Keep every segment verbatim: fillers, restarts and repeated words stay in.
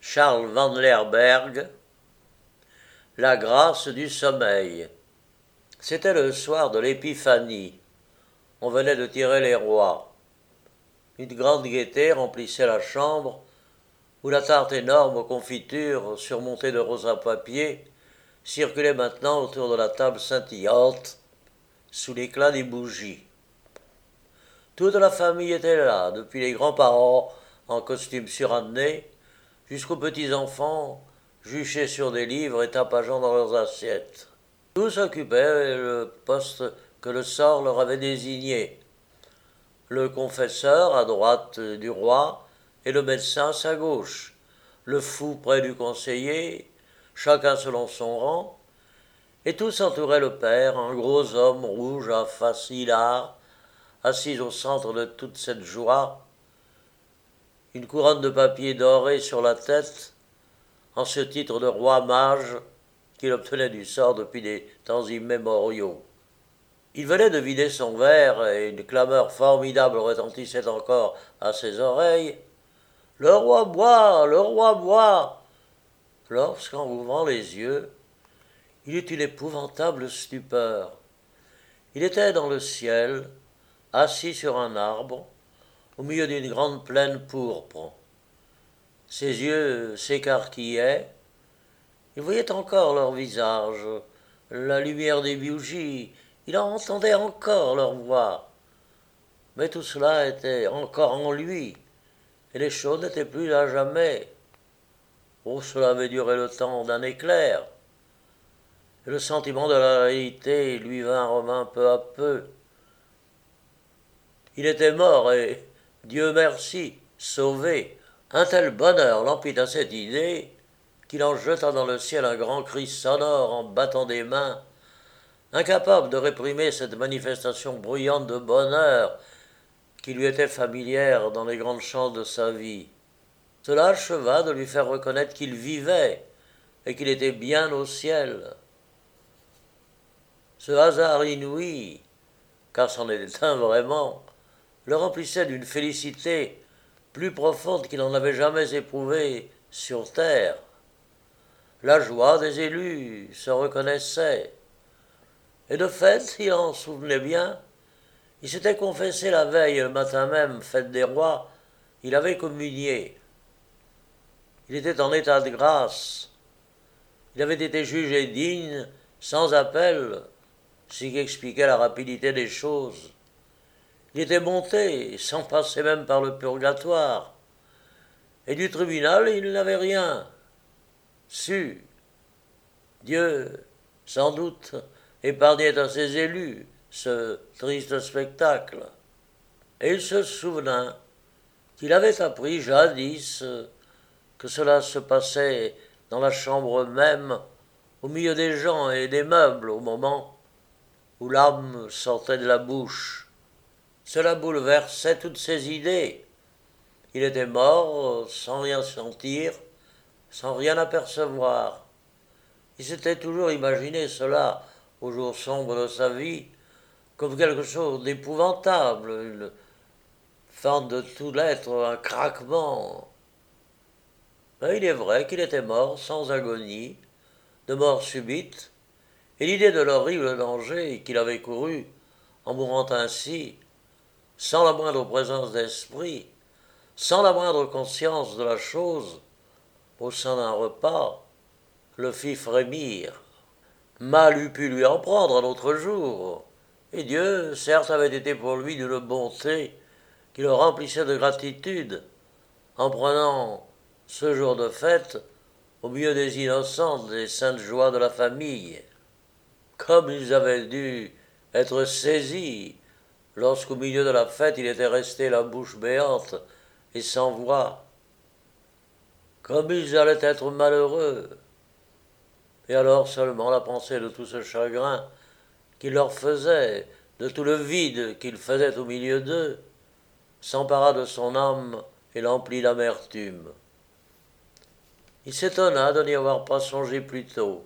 Charles van Lerberghe, La grâce du sommeil. C'était le soir de l'Épiphanie. On venait de tirer les rois. Une grande gaieté remplissait la chambre où la tarte énorme aux confitures, surmontée de roses à papier, circulait maintenant autour de la table scintillante, sous l'éclat des bougies. Toute la famille était là, depuis les grands-parents en costume suranné, jusqu'aux petits-enfants, juchés sur des livres et tapageant dans leurs assiettes. Tous occupaient le poste que le sort leur avait désigné. Le confesseur à droite du roi et le médecin à sa gauche, le fou près du conseiller, chacun selon son rang, et tous entouraient le père, un gros homme rouge à face hilare, assis au centre de toute cette joie, une couronne de papier doré sur la tête, en ce titre de roi mage qu'il obtenait du sort depuis des temps immémoriaux. Il venait de vider son verre et une clameur formidable retentissait encore à ses oreilles. « Le roi boit, le roi boit !» Lorsqu'en ouvrant les yeux, il eut une épouvantable stupeur. Il était dans le ciel, assis sur un arbre, au milieu d'une grande plaine pourpre. Ses yeux s'écarquillaient. Il voyait encore leur visage, la lumière des bougies, il entendait encore leur voix. Mais tout cela était encore en lui, et les choses n'étaient plus à jamais. Oh, cela avait duré le temps d'un éclair, et le sentiment de la réalité lui vint revint peu à peu. Il était mort, et, Dieu merci, sauvé. Un tel bonheur l'emplit à cette idée qu'il en jeta dans le ciel un grand cri sonore en battant des mains, incapable de réprimer cette manifestation bruyante de bonheur qui lui était familière dans les grandes chances de sa vie. Cela acheva de lui faire reconnaître qu'il vivait et qu'il était bien au ciel. Ce hasard inouï, car c'en était un vraiment, le remplissait d'une félicité plus profonde qu'il n'en avait jamais éprouvée sur terre. La joie des élus se reconnaissait. Et de fait, il en souvenait bien, il s'était confessé la veille, le matin même, fête des rois, il avait communié. Il était en état de grâce. Il avait été jugé digne, sans appel, ce qui expliquait la rapidité des choses. Il était monté, sans passer même par le purgatoire. Et du tribunal, il n'avait rien su. Dieu, sans doute, épargnait à ses élus ce triste spectacle. Et il se souvint qu'il avait appris jadis que cela se passait dans la chambre même, au milieu des gens et des meubles, au moment où l'âme sortait de la bouche. Cela bouleversait toutes ses idées. Il était mort sans rien sentir, sans rien apercevoir. Il s'était toujours imaginé cela, au jour sombre de sa vie, comme quelque chose d'épouvantable, une fin de tout l'être, un craquement. Mais il est vrai qu'il était mort sans agonie, de mort subite, et l'idée de l'horrible danger qu'il avait couru en mourant ainsi, sans la moindre présence d'esprit, sans la moindre conscience de la chose, au sein d'un repas, le fit frémir. Mal eût pu lui en prendre un autre jour, et Dieu, certes, avait été pour lui d'une bonté qui le remplissait de gratitude, en prenant ce jour de fête au milieu des innocentes et saintes joies de la famille. Comme ils avaient dû être saisis lorsqu'au milieu de la fête il était resté la bouche béante et sans voix. Comme ils allaient être malheureux. Et alors seulement la pensée de tout ce chagrin qu'il leur faisait, de tout le vide qu'il faisait au milieu d'eux, s'empara de son âme et l'emplit d'amertume. Il s'étonna de n'y avoir pas songé plus tôt.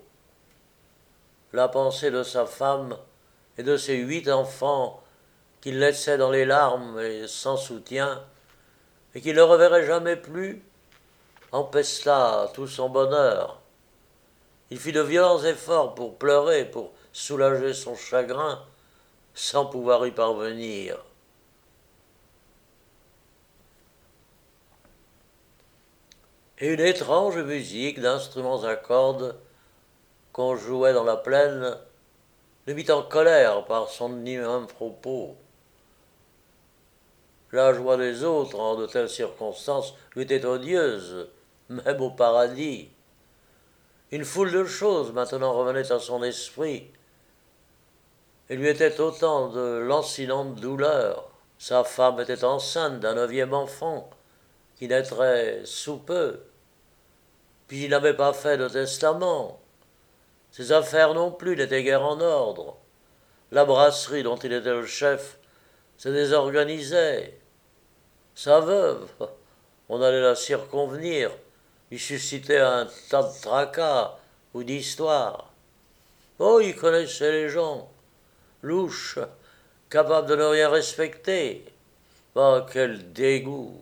La pensée de sa femme et de ses huit enfants qu'il laissait dans les larmes et sans soutien, et qu'il ne reverrait jamais plus, empesta tout son bonheur. Il fit de violents efforts pour pleurer, pour soulager son chagrin, sans pouvoir y parvenir. Et une étrange musique d'instruments à cordes qu'on jouait dans la plaine le mit en colère par son immense propos. La joie des autres en de telles circonstances lui était odieuse, même au paradis. Une foule de choses maintenant revenaient à son esprit et lui étaient autant de lancinantes douleurs. Sa femme était enceinte d'un neuvième enfant qui naîtrait sous peu. Puis il n'avait pas fait de testament. Ses affaires non plus n'étaient guère en ordre. La brasserie dont il était le chef se désorganisait. Sa veuve, on allait la circonvenir, lui suscitait un tas de tracas ou d'histoires. Oh, il connaissait les gens, louches, capables de ne rien respecter. Oh, quel dégoût!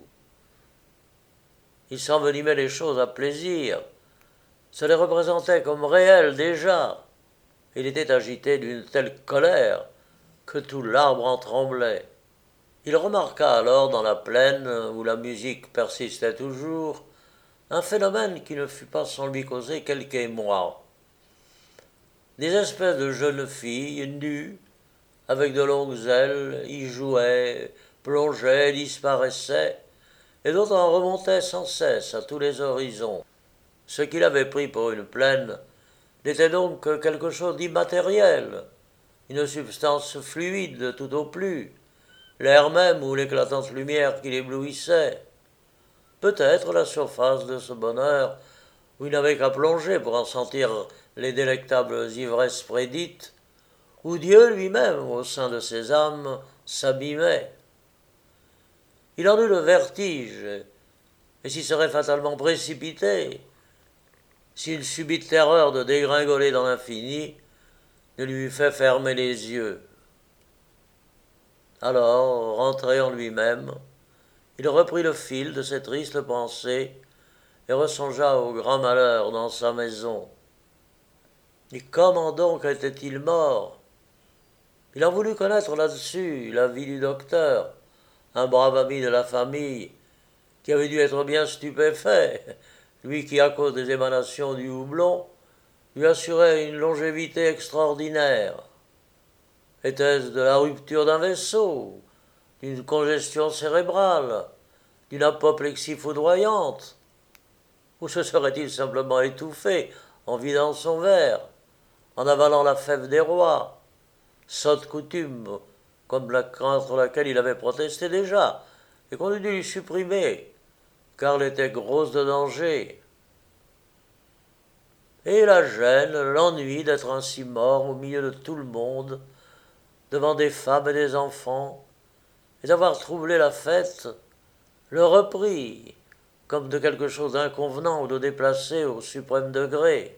Il s'envenimait les choses à plaisir, se les représentait comme réelles déjà. Il était agité d'une telle colère que tout l'arbre en tremblait. Il remarqua alors dans la plaine, où la musique persistait toujours, un phénomène qui ne fut pas sans lui causer quelque émoi. Des espèces de jeunes filles nues, avec de longues ailes, y jouaient, plongeaient, disparaissaient, et d'autres en remontaient sans cesse à tous les horizons. Ce qu'il avait pris pour une plaine n'était donc que quelque chose d'immatériel, une substance fluide tout au plus, l'air même ou l'éclatante lumière qui l'éblouissait. Peut-être la surface de ce bonheur où il n'avait qu'à plonger pour en sentir les délectables ivresses prédites, où Dieu lui-même, au sein de ses âmes, s'abîmait. Il en eut le vertige, et s'y serait fatalement précipité, si une subite terreur de dégringoler dans l'infini ne lui eût fait fermer les yeux. Alors, rentré en lui-même, il reprit le fil de ses tristes pensées et ressongea au grand malheur dans sa maison. Et comment donc était-il mort? Il en voulut connaître là-dessus l'avis du docteur, un brave ami de la famille, qui avait dû être bien stupéfait, lui qui, à cause des émanations du houblon, lui assurait une longévité extraordinaire. Était-ce de la rupture d'un vaisseau, d'une congestion cérébrale, d'une apoplexie foudroyante, ou se serait-il simplement étouffé en vidant son verre, en avalant la fève des rois, sotte coutume comme la contre laquelle il avait protesté déjà, et qu'on eût dû lui supprimer, car elle était grosse de danger. Et la gêne, l'ennui d'être ainsi mort au milieu de tout le monde, devant des femmes et des enfants, et d'avoir troublé la fête, le reprit, comme de quelque chose d'inconvenant ou de déplacé au suprême degré.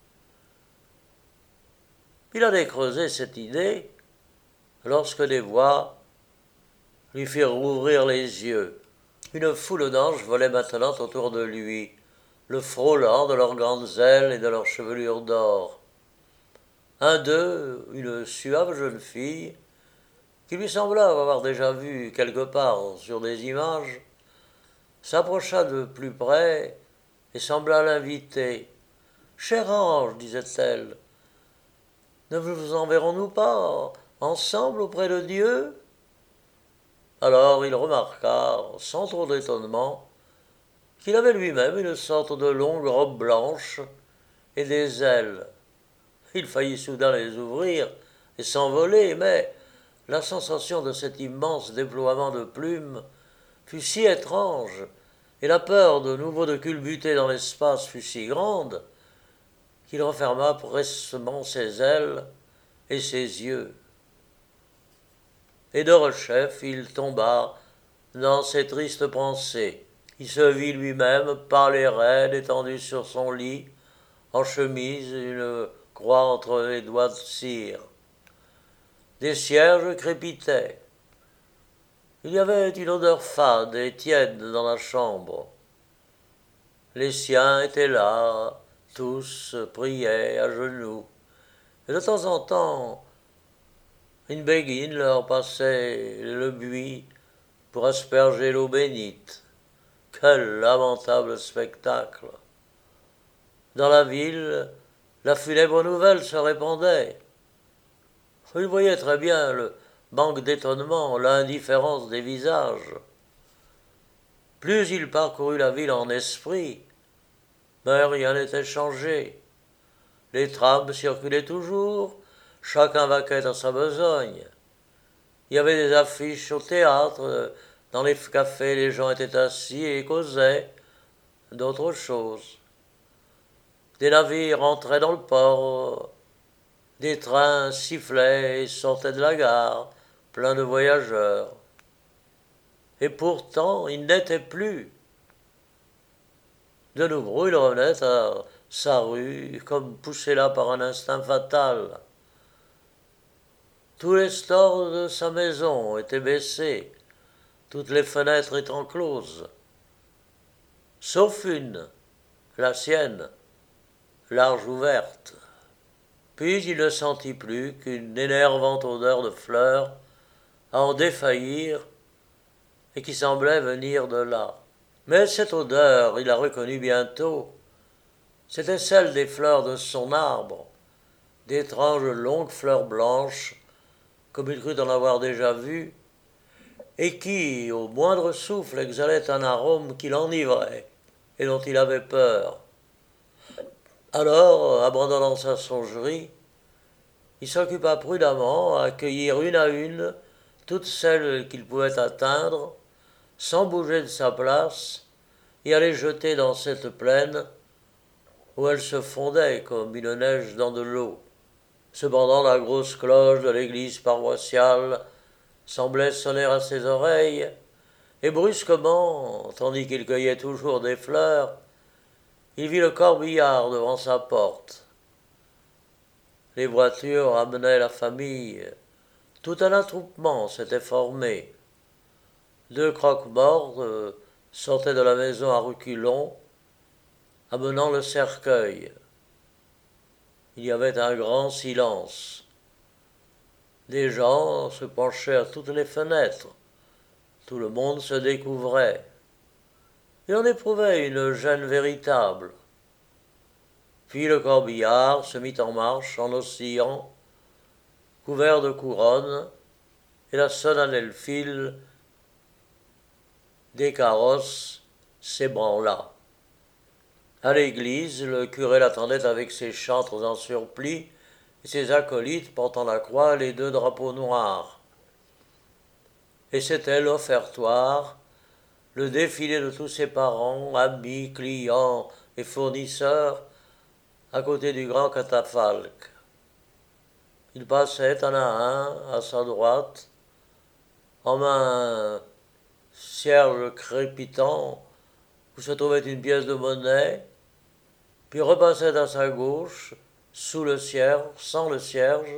Il allait creuser cette idée lorsque des voix lui firent rouvrir les yeux. Une foule d'anges volait maintenant autour de lui, le frôlant de leurs grandes ailes et de leurs chevelures d'or. Un d'eux, une suave jeune fille, qui lui sembla avoir déjà vu quelque part sur des images, s'approcha de plus près et sembla l'inviter. « Cher ange, disait-elle, ne vous enverrons-nous pas ensemble auprès de Dieu ?» Alors il remarqua, sans trop d'étonnement, qu'il avait lui-même une sorte de longue robe blanche et des ailes. Il faillit soudain les ouvrir et s'envoler, mais la sensation de cet immense déploiement de plumes fut si étrange, et la peur de nouveau de culbuter dans l'espace fut si grande, qu'il referma prestement ses ailes et ses yeux. Et de rechef, il tomba dans ses tristes pensées. Il se vit lui-même, pâle et raide, étendu sur son lit, en chemise, une croix entre les doigts de cire. Des cierges crépitaient. Il y avait une odeur fade et tiède dans la chambre. Les siens étaient là, tous priaient à genoux. Et de temps en temps, une béguine leur passait le buis pour asperger l'eau bénite. Quel lamentable spectacle! Dans la ville, la funèbre nouvelle se répandait. Il voyait très bien le manque d'étonnement, l'indifférence des visages. Plus il parcourut la ville en esprit, mais rien n'était changé. Les trams circulaient toujours, chacun vaquait à sa besogne. Il y avait des affiches au théâtre, dans les cafés les gens étaient assis et causaient d'autres choses. Des navires entraient dans le port, des trains sifflaient et sortaient de la gare, pleins de voyageurs. Et pourtant, il n'était plus. De nouveau, il revenait à sa rue, comme poussé là par un instinct fatal. Tous les stores de sa maison étaient baissés, toutes les fenêtres étant closes, sauf une, la sienne, large ouverte. Puis il ne sentit plus qu'une énervante odeur de fleurs à en défaillir et qui semblait venir de là. Mais cette odeur, il la reconnut bientôt. C'était celle des fleurs de son arbre, d'étranges longues fleurs blanches, comme il crut en avoir déjà vues, et qui, au moindre souffle, exhalaient un arôme qui l'enivrait et dont il avait peur. Alors, abandonnant sa songerie, il s'occupa prudemment à cueillir une à une toutes celles qu'il pouvait atteindre, sans bouger de sa place, et à les jeter dans cette plaine où elles se fondaient comme une neige dans de l'eau. Cependant, la grosse cloche de l'église paroissiale semblait sonner à ses oreilles, et brusquement, tandis qu'il cueillait toujours des fleurs, il vit le corbillard devant sa porte. Les voitures amenaient la famille. Tout un attroupement s'était formé. Deux croque-morts euh, sortaient de la maison à reculons, amenant le cercueil. Il y avait un grand silence. Des gens se penchaient à toutes les fenêtres. Tout le monde se découvrait. Et on éprouvait une gêne véritable. Puis le corbillard se mit en marche en oscillant, couvert de couronnes, et la solennelle file des carrosses s'ébranla. À l'église, le curé l'attendait avec ses chantres en surplis et ses acolytes portant la croix et les deux drapeaux noirs. Et c'était l'offertoire, le défilé de tous ses parents, amis, clients et fournisseurs, à côté du grand catafalque. Il passait un à un, à sa droite, en main cierge crépitant, où se trouvait une pièce de monnaie, puis repassait à sa gauche, sous le cierge, sans le cierge.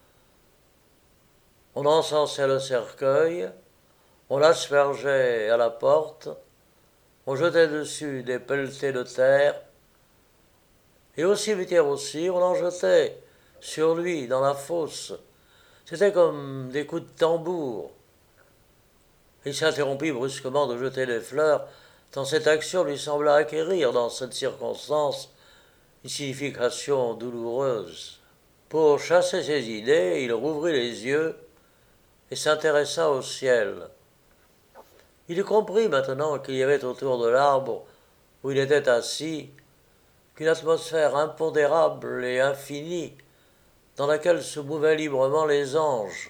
On encensait le cercueil, on l'aspergeait à la porte, on jetait dessus des pelletées de terre, et au cimetière aussi, on en jetait sur lui, dans la fosse. C'était comme des coups de tambour. Il s'interrompit brusquement de jeter les fleurs, tant cette action lui sembla acquérir, dans cette circonstance, une signification douloureuse. Pour chasser ses idées, il rouvrit les yeux et s'intéressa au ciel. Il comprit maintenant qu'il y avait autour de l'arbre où il était assis qu'une atmosphère impondérable et infinie dans laquelle se mouvaient librement les anges.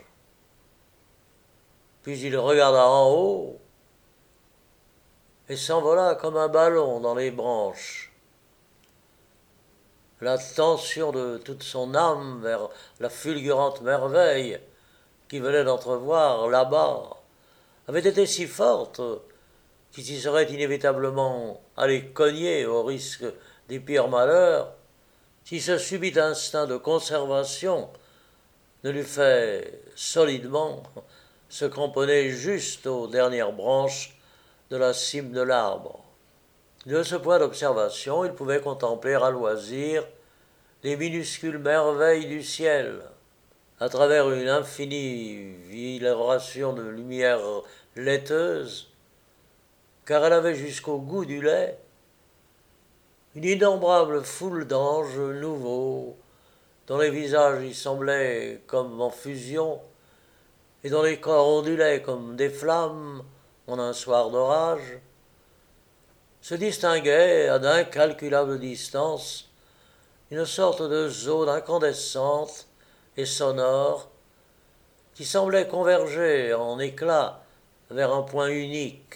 Puis il regarda en haut et s'envola comme un ballon dans les branches. La tension de toute son âme vers la fulgurante merveille qu'il venait d'entrevoir là-bas avait été si forte qu'il s'y serait inévitablement allé cogner au risque des pires malheurs si ce subit instinct de conservation ne l'eût fait solidement se cramponner juste aux dernières branches de la cime de l'arbre. De ce point d'observation, il pouvait contempler à loisir les minuscules merveilles du ciel, à travers une infinie viloration de lumière laiteuse, car elle avait jusqu'au goût du lait une innombrable foule d'anges nouveaux, dont les visages y semblaient comme en fusion, et dont les corps ondulaient comme des flammes en un soir d'orage, se distinguait à d'incalculables distances une sorte de zone incandescente et sonore qui semblait converger en éclats vers un point unique.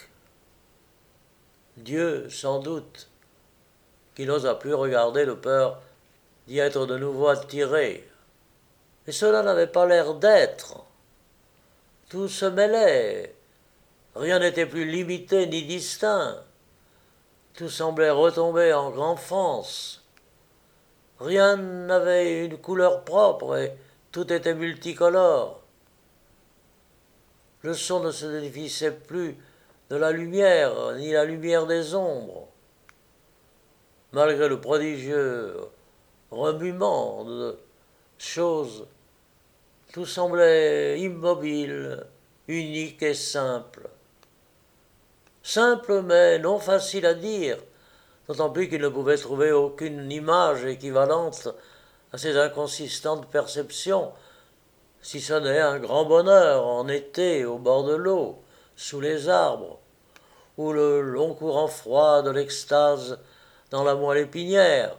Dieu, sans doute, qui n'osa plus regarder de peur d'y être de nouveau attiré. Et cela n'avait pas l'air d'être. Tout se mêlait, rien n'était plus limité ni distinct. Tout semblait retomber en enfance. Rien n'avait une couleur propre et tout était multicolore. Le son ne se défissait plus de la lumière, ni la lumière des ombres. Malgré le prodigieux remuement de choses, tout semblait immobile, unique et simple. Simple mais non facile à dire, d'autant plus qu'il ne pouvait trouver aucune image équivalente à ces inconsistantes perceptions, si ce n'est un grand bonheur en été au bord de l'eau, sous les arbres, ou le long courant froid de l'extase dans la moelle épinière,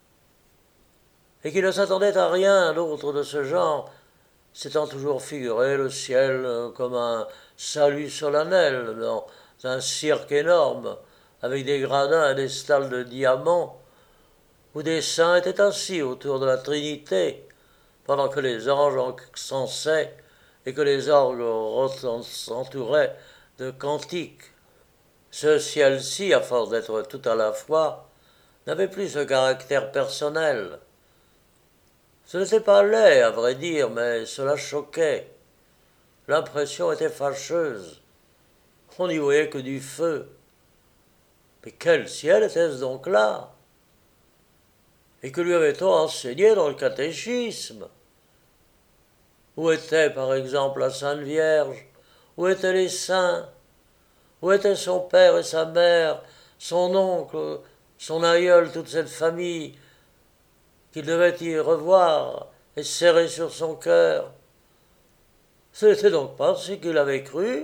et qu'il ne s'attendait à rien d'autre de ce genre, s'étant toujours figuré le ciel comme un salut solennel dans un cirque énorme, avec des gradins et des stalles de diamants, où des saints étaient assis autour de la Trinité, pendant que les anges encensaient et que les orgues s'entouraient de cantiques. Ce ciel-ci, à force d'être tout à la fois, n'avait plus ce caractère personnel. Ce n'était pas laid, à vrai dire, mais cela choquait. L'impression était fâcheuse. On n'y voyait que du feu. Mais quel ciel était-ce donc là? Et que lui avait-on enseigné dans le catéchisme? Où était, par exemple, la Sainte Vierge? Où étaient les saints? Où étaient son père et sa mère, son oncle, son aïeul, toute cette famille qu'il devait y revoir et serrer sur son cœur? Ce n'était donc pas ce qu'il avait cru.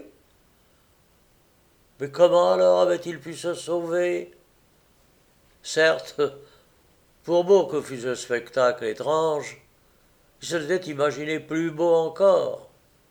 Mais comment alors avait-il pu se sauver? Certes, pour beau que fût ce spectacle étrange, il se l'était imaginé plus beau encore.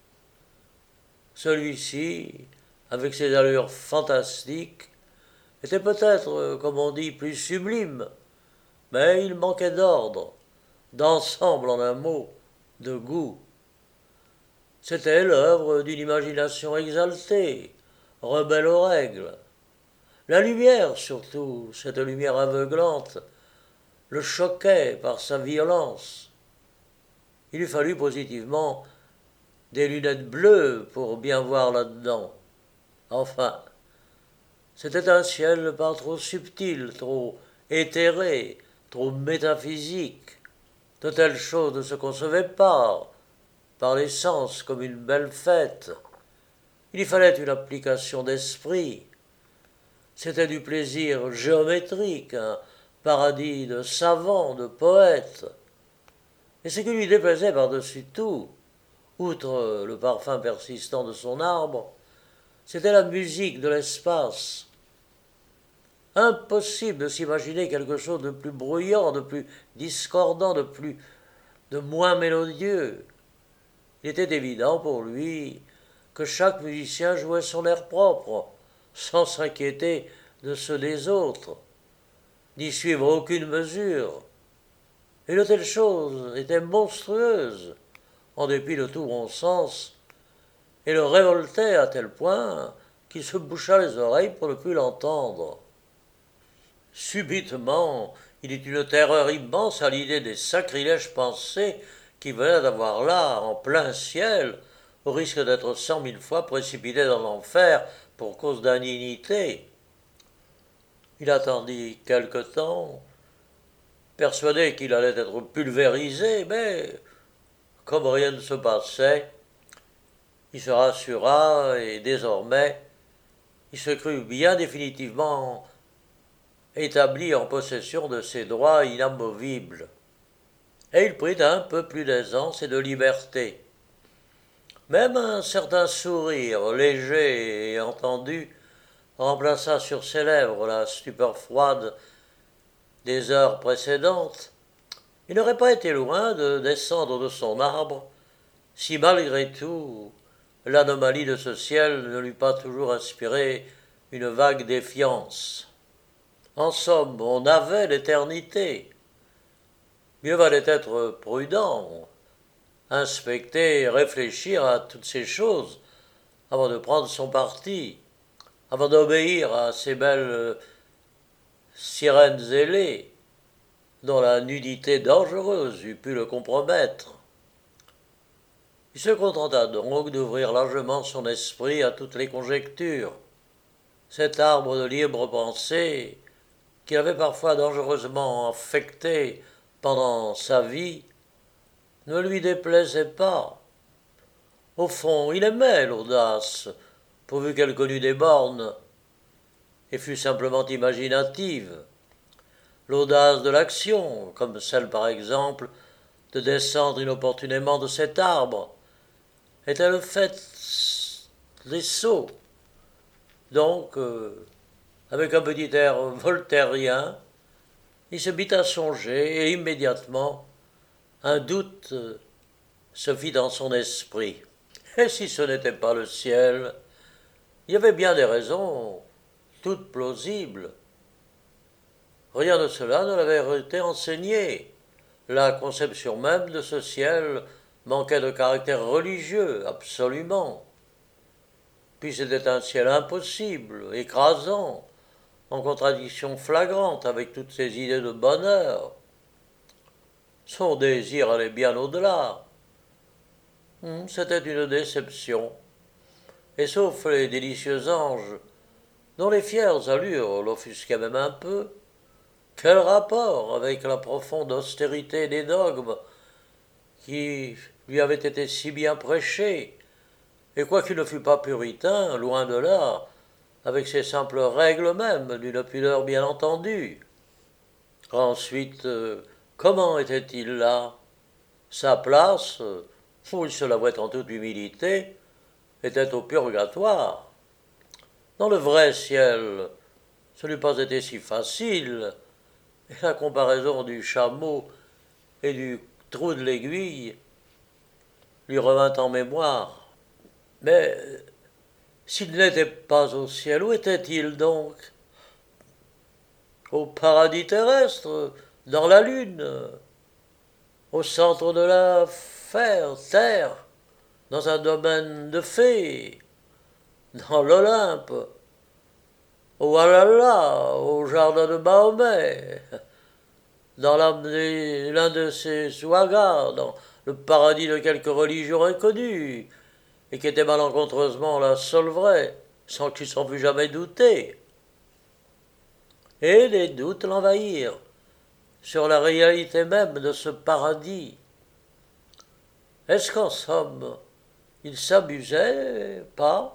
Celui-ci, avec ses allures fantastiques, était peut-être, comme on dit, plus sublime, mais il manquait d'ordre, d'ensemble en un mot, de goût. C'était l'œuvre d'une imagination exaltée, rebelle aux règles. La lumière, surtout, cette lumière aveuglante, le choquait par sa violence. Il lui fallut positivement des lunettes bleues pour bien voir là-dedans. Enfin, c'était un ciel pas trop subtil, trop éthéré, trop métaphysique. De telles choses ne se concevaient pas par les sens comme une belle fête. Il y fallait une application d'esprit. C'était du plaisir géométrique, un paradis de savants, de poètes. Et ce qui lui déplaisait par-dessus tout, outre le parfum persistant de son arbre, c'était la musique de l'espace. Impossible de s'imaginer quelque chose de plus bruyant, de plus discordant, de plus, de moins mélodieux. Il était évident pour lui que chaque musicien jouait son air propre, sans s'inquiéter de ceux des autres, n'y suivre aucune mesure. Et de telles choses étaient monstrueuses, en dépit de tout bon sens, et le révoltait à tel point qu'il se boucha les oreilles pour ne plus l'entendre. Subitement, il eut une terreur immense à l'idée des sacrilèges pensées qu'il venait d'avoir là, en plein ciel, au risque d'être cent mille fois précipité dans l'enfer pour cause d'indignité. Il attendit quelque temps, persuadé qu'il allait être pulvérisé, mais comme rien ne se passait, il se rassura et désormais il se crut bien définitivement établi en possession de ses droits inamovibles. Et il prit un peu plus d'aisance et de liberté. Même un certain sourire léger et entendu remplaça sur ses lèvres la stupeur froide des heures précédentes. Il n'aurait pas été loin de descendre de son arbre si malgré tout l'anomalie de ce ciel ne l'eût pas toujours inspiré une vague défiance. En somme, on avait l'éternité. Mieux valait être prudent, inspecter et réfléchir à toutes ces choses avant de prendre son parti, avant d'obéir à ces belles sirènes ailées dont la nudité dangereuse eût pu le compromettre. Il se contenta donc d'ouvrir largement son esprit à toutes les conjectures. Cet arbre de libre pensée, qu'il avait parfois dangereusement affecté pendant sa vie, ne lui déplaisait pas. Au fond, il aimait l'audace, pourvu qu'elle connût des bornes et fût simplement imaginative. L'audace de l'action, comme celle par exemple de descendre inopportunément de cet arbre, était le fait des sots. Donc, euh, avec un petit air voltairien, il se mit à songer et immédiatement un doute se fit dans son esprit. Et si ce n'était pas le ciel, il y avait bien des raisons, toutes plausibles. Rien de cela ne l'avait été enseigné. La conception même de ce ciel manquait de caractère religieux, absolument. Puis c'était un ciel impossible, écrasant, en contradiction flagrante avec toutes ses idées de bonheur. Son désir allait bien au-delà. C'était une déception. Et sauf les délicieux anges, dont les fières allures l'offusquaient même un peu, quel rapport avec la profonde austérité des dogmes qui lui avaient été si bien prêchés, et quoiqu'il ne fût pas puritain, loin de là, avec ses simples règles même d'une pudeur bien entendue. Ensuite, euh, comment était-il là? Sa place, euh, où il se l'avouait en toute humilité, était au purgatoire. Dans le vrai ciel, ce n'eût pas été si facile, et la comparaison du chameau et du trou de l'aiguille lui revint en mémoire. Mais s'il n'était pas au ciel, où était-il donc? Au paradis terrestre, dans la lune, au centre de la fer, terre, dans un domaine de fées, dans l'Olympe, au Walhalla, au jardin de Mahomet, dans l'un de ses swagas, dans le paradis de quelque religion inconnue, et qui était malencontreusement la seule vraie, sans qu'il s'en fût jamais douté. Et les doutes l'envahirent sur la réalité même de ce paradis. Est-ce qu'en somme, il s'amusait, pas?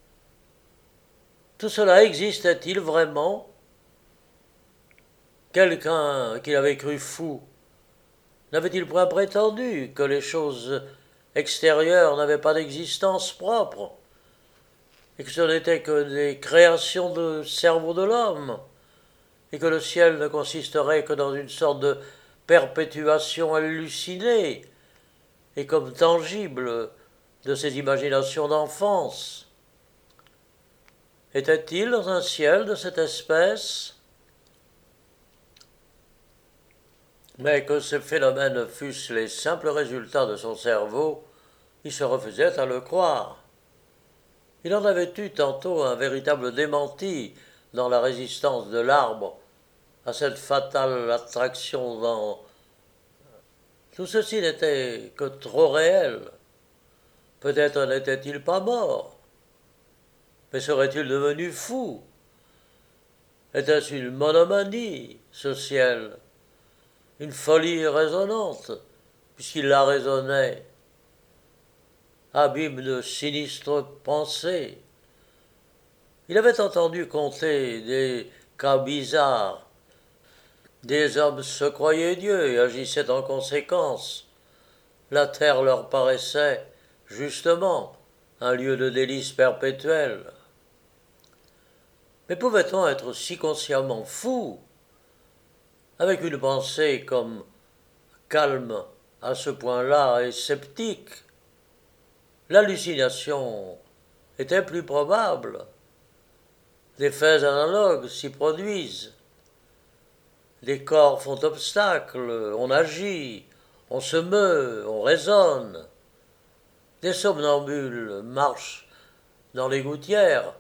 Tout cela existait-il vraiment? Quelqu'un qu'il avait cru fou n'avait-il point prétendu que les choses extérieures n'avaient pas d'existence propre, et que ce n'étaient que des créations de cerveau de l'homme, et que le ciel ne consisterait que dans une sorte de perpétuation hallucinée, et comme tangible de ses imaginations d'enfance? Était-il dans un ciel de cette espèce? Mais que ces phénomènes fussent les simples résultats de son cerveau, il se refusait à le croire. Il en avait eu tantôt un véritable démenti dans la résistance de l'arbre à cette fatale attraction dans... Tout ceci n'était que trop réel. Peut-être n'était-il pas mort, mais serait-il devenu fou? Était-ce une monomanie, ce ciel, une folie résonnante, puisqu'il la raisonnait, abîme de sinistres pensées? Il avait entendu conter des cas bizarres. Des hommes se croyaient Dieu et agissaient en conséquence. La terre leur paraissait, justement, un lieu de délice perpétuel. Mais pouvait-on être si consciemment fou, avec une pensée comme calme à ce point-là et sceptique? L'hallucination était plus probable. Des faits analogues s'y produisent. Les corps font obstacle, on agit, on se meut, on raisonne. Des somnambules marchent dans les gouttières,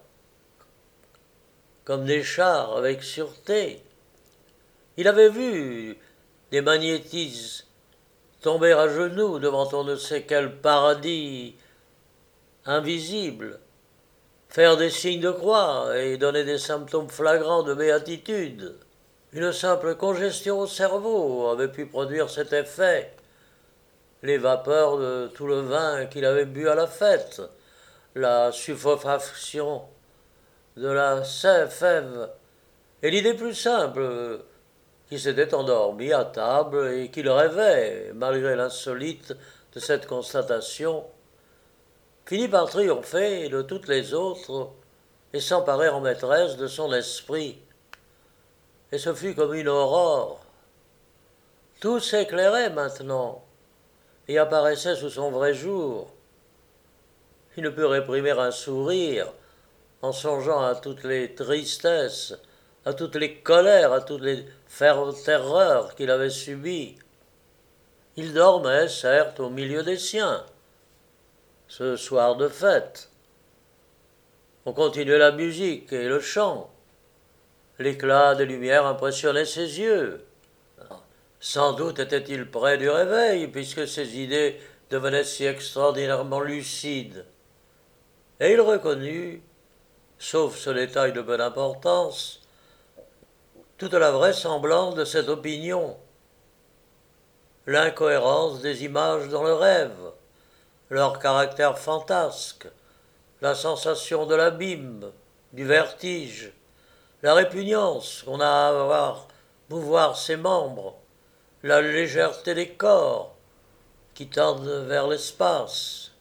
comme des chars avec sûreté. Il avait vu des magnétismes tomber à genoux devant on ne sait quel paradis invisible, faire des signes de croix et donner des symptômes flagrants de béatitude. Une simple congestion au cerveau avait pu produire cet effet. Les vapeurs de tout le vin qu'il avait bu à la fête, la suffocation de la fève, et l'idée plus simple qu'il s'était endormi à table et qu'il rêvait, malgré l'insolite de cette constatation, finit par triompher de toutes les autres et s'emparer en maîtresse de son esprit. Et ce fut comme une aurore. Tout s'éclairait maintenant et apparaissait sous son vrai jour. Il ne put réprimer un sourire en songeant à toutes les tristesses, à toutes les colères, à toutes les terreurs qu'il avait subies. Il dormait, certes, au milieu des siens, ce soir de fête. On continuait la musique et le chant. L'éclat des lumières impressionnait ses yeux. Sans doute était-il près du réveil, puisque ses idées devenaient si extraordinairement lucides. Et il reconnut, sauf ce détail de bonne importance, toute la vraisemblance de cette opinion, l'incohérence des images dans le rêve, leur caractère fantasque, la sensation de l'abîme, du vertige, la répugnance qu'on a à avoir, mouvoir ses membres, la légèreté des corps qui tendent vers l'espace.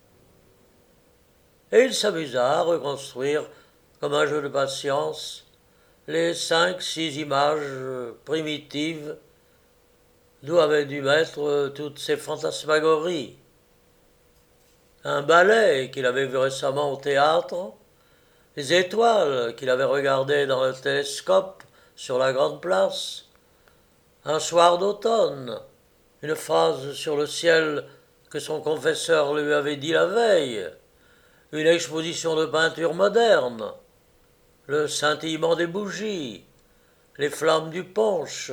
Et il s'amusa à reconstruire, comme un jeu de patience, les cinq, six images primitives d'où avait dû mettre toutes ces fantasmagories. Un ballet qu'il avait vu récemment au théâtre, les étoiles qu'il avait regardées dans le télescope sur la grande place, un soir d'automne, une phrase sur le ciel que son confesseur lui avait dit la veille, une exposition de peinture moderne, le scintillement des bougies, les flammes du punch,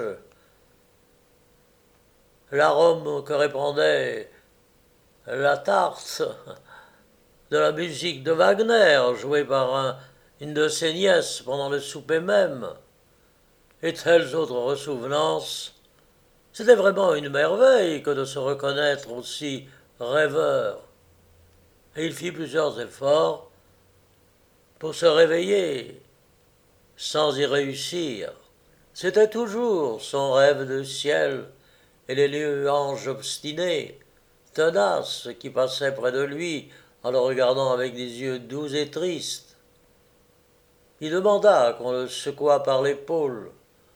l'arôme que répandait la tarte de la musique de Wagner, jouée par un, une de ses nièces pendant le souper même, et telles autres ressouvenances. C'était vraiment une merveille que de se reconnaître aussi rêveur. Et il fit plusieurs efforts pour se réveiller, sans y réussir. C'était toujours son rêve de ciel et les nuages obstinés, tenaces, qui passaient près de lui en le regardant avec des yeux doux et tristes. Il demanda qu'on le secouât par l'épaule,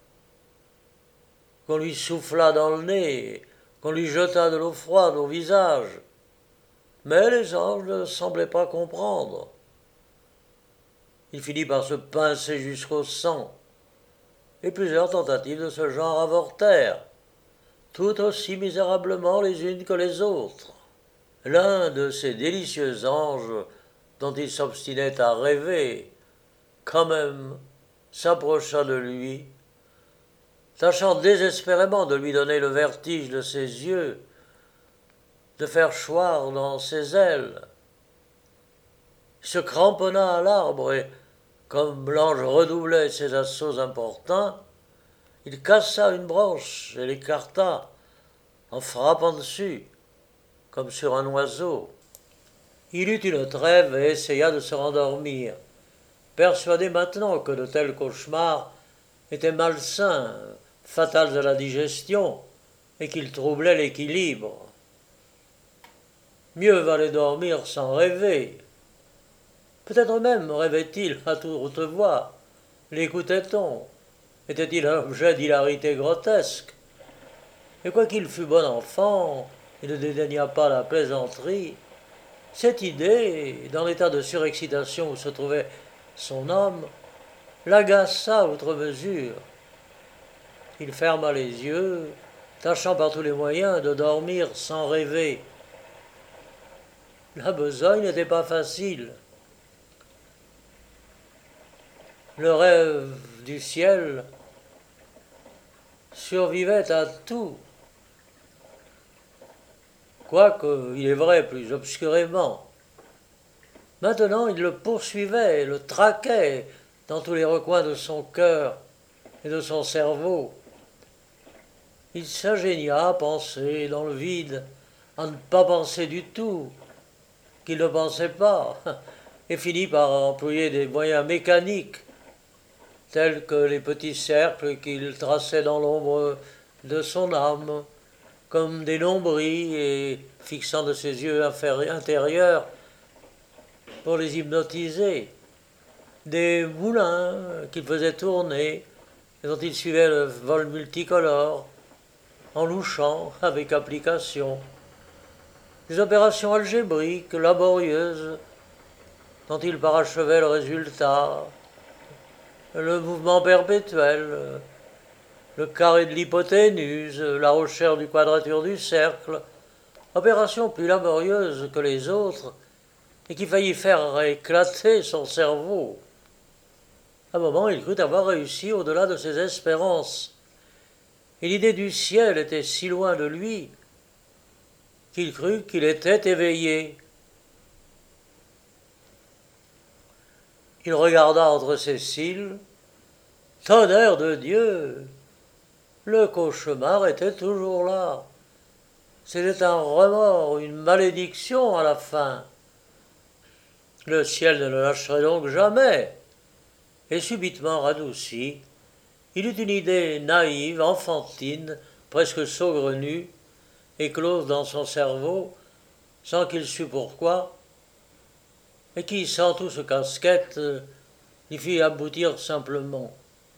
qu'on lui soufflât dans le nez, qu'on lui jetât de l'eau froide au visage. Mais les anges ne semblaient pas comprendre. Il finit par se pincer jusqu'au sang, et plusieurs tentatives de ce genre avortèrent, tout aussi misérablement les unes que les autres. L'un de ces délicieux anges dont il s'obstinait à rêver, quand même, s'approcha de lui, tâchant désespérément de lui donner le vertige de ses yeux, de faire choir dans ses ailes. Il se cramponna à l'arbre et, comme l'ange redoublait ses assauts importants, il cassa une branche et l'écarta en frappant dessus, comme sur un oiseau. Il eut une trêve et essaya de se rendormir, persuadé maintenant que de tels cauchemars étaient malsains, fatals à la digestion, et qu'ils troublaient l'équilibre. Mieux valait dormir sans rêver. Peut-être même rêvait-il à toute haute voix. L'écoutait-on? Était-il un objet d'hilarité grotesque? Et quoiqu'il fût bon enfant, il ne dédaigna pas la plaisanterie. Cette idée, dans l'état de surexcitation où se trouvait son âme, l'agaça outre mesure. Il ferma les yeux, tâchant par tous les moyens de dormir sans rêver. La besogne n'était pas facile. Le rêve du ciel survivait à tout, quoique, il est vrai, plus obscurément. Maintenant, il le poursuivait, le traquait dans tous les recoins de son cœur et de son cerveau. Il s'ingénia à penser dans le vide, à ne pas penser du tout, qu'il ne pensait pas, et finit par employer des moyens mécaniques, tels que les petits cercles qu'il traçait dans l'ombre de son âme, comme des nombris, et fixant de ses yeux intérieurs pour les hypnotiser, des moulins qu'il faisait tourner et dont il suivait le vol multicolore, en louchant avec application, des opérations algébriques laborieuses dont il parachevait le résultat, le mouvement perpétuel, le carré de l'hypoténuse, la recherche du quadrature du cercle, opération plus laborieuse que les autres et qui faillit faire éclater son cerveau. À un moment, il crut avoir réussi au-delà de ses espérances, et l'idée du ciel était si loin de lui qu'il crut qu'il était éveillé. Il regarda entre ses cils. Tonnerre de Dieu! Le cauchemar était toujours là. C'était un remords, une malédiction à la fin. Le ciel ne le lâcherait donc jamais. Et subitement radouci, il eut une idée naïve, enfantine, presque saugrenue, éclose dans son cerveau, sans qu'il sût pourquoi, et qui, sans tout ce casse-tête, l'y fit aboutir simplement.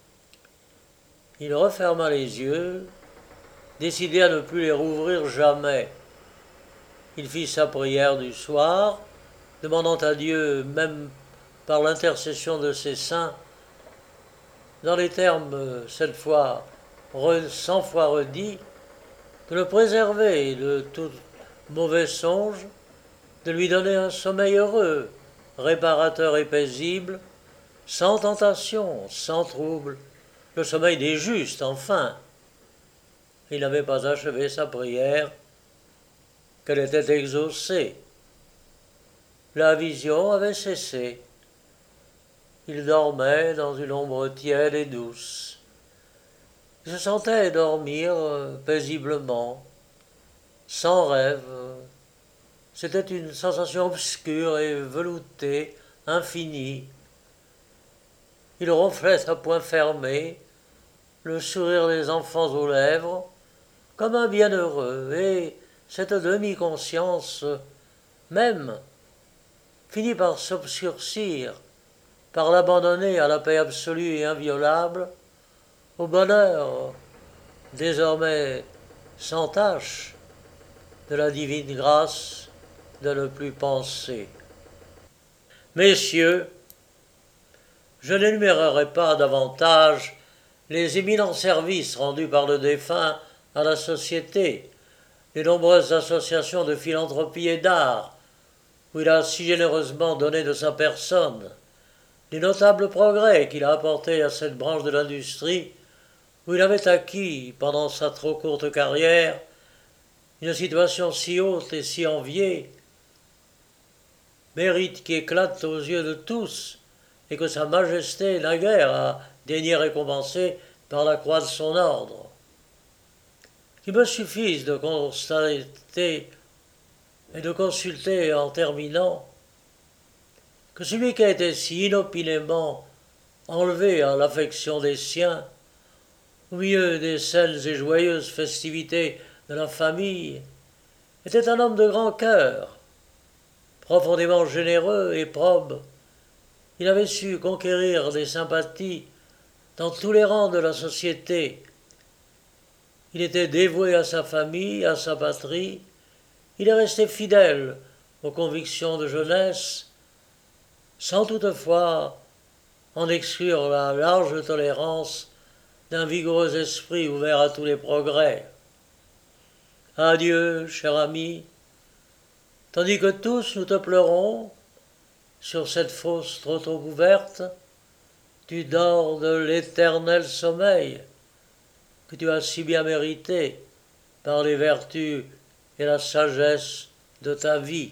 Il referma les yeux, décidé à ne plus les rouvrir jamais. Il fit sa prière du soir, demandant à Dieu, même par l'intercession de ses saints, dans les termes, cette fois, cent fois redits, de le préserver de tout mauvais songe, de lui donner un sommeil heureux, réparateur et paisible, sans tentation, sans trouble, le sommeil des justes, enfin. Il n'avait pas achevé sa prière, qu'elle était exaucée. La vision avait cessé. Il dormait dans une ombre tiède et douce. Il se sentait dormir paisiblement, sans rêve. C'était une sensation obscure et veloutée, infinie. Il ronflait à poings fermés, le sourire des enfants aux lèvres, comme un bienheureux, et cette demi-conscience même finit par s'obscurcir, par l'abandonner à la paix absolue et inviolable, au bonheur, désormais sans tache, de la divine grâce de ne plus penser. Messieurs, je n'énumérerai pas davantage les éminents services rendus par le défunt à la société, les nombreuses associations de philanthropie et d'art, où il a si généreusement donné de sa personne, les notables progrès qu'il a apportés à cette branche de l'industrie, où il avait acquis, pendant sa trop courte carrière, une situation si haute et si enviée, mérite qui éclate aux yeux de tous et que Sa Majesté naguère a daigné récompenser par la croix de son ordre. Qu'il me suffise de constater et de consulter en terminant que celui qui a été si inopinément enlevé à l'affection des siens, au milieu des saines et joyeuses festivités de la famille, était un homme de grand cœur, profondément généreux et probe. Il avait su conquérir des sympathies dans tous les rangs de la société. Il était dévoué à sa famille, à sa patrie. Il est resté fidèle aux convictions de jeunesse, sans toutefois en exclure la large tolérance d'un vigoureux esprit ouvert à tous les progrès. Adieu, cher ami, tandis que tous nous te pleurons, sur cette fosse trop tôt ouverte, tu dors de l'éternel sommeil que tu as si bien mérité par les vertus et la sagesse de ta vie.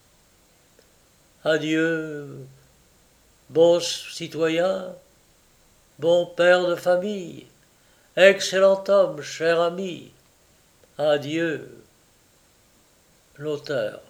Adieu, bon citoyen, bon père de famille, excellent homme, cher ami. Adieu, l'auteur.